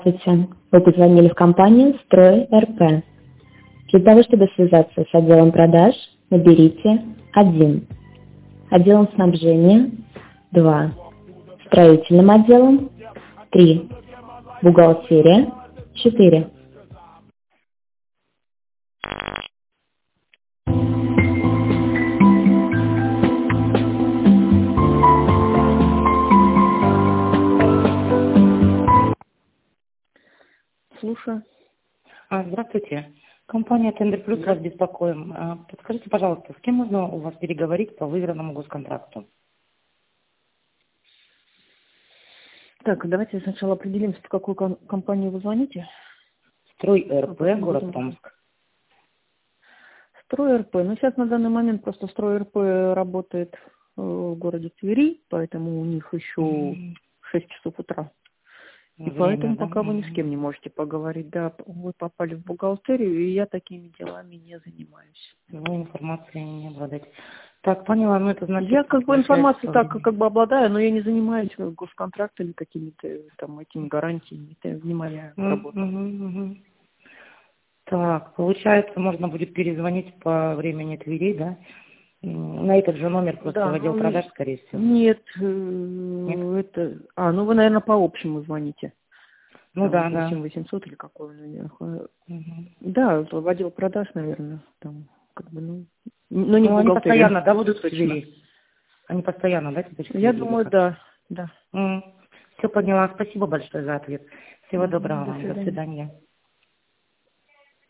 Здравствуйте. Вы позвонили в компанию «Строй РП». Для того, чтобы связаться с отделом продаж, наберите 1. Отделом снабжения 2. Строительным отделом 3. Бухгалтерия 4. Слушаю. Здравствуйте. Компания Тендер Плюс вас беспокоим. Подскажите, пожалуйста, с кем можно у вас переговорить по выигранному госконтракту? Так, давайте сначала определимся, в какую компанию вы звоните. Строй РП, город Томск. Строй РП. Ну, сейчас на данный момент просто Строй РП работает в городе Твери, поэтому у них еще 6 часов утра. И поэтому Да? пока вы ни с кем не можете поговорить. Да, вы попали в бухгалтерию, и я такими делами не занимаюсь. Вы информацией не обладаете. Так, поняла, ну это значит... Я информацией так обладаю, но я не занимаюсь госконтрактами какими-то там этими гарантиями. Это не моя работа. Так, получается, можно будет перезвонить по времени Твери, да? На этот же номер просто в отдел продаж, скорее всего. Нет, это... ну вы, наверное, по общему звоните. Ну там, да. 8800 или какой он. Да, в отдел продаж, наверное. Там, но не они постоянно, да, будут в точно. Твери? Они постоянно, да, Я думаю, да. Все поняла. Спасибо большое за ответ. Всего доброго До вам. свидания. До свидания.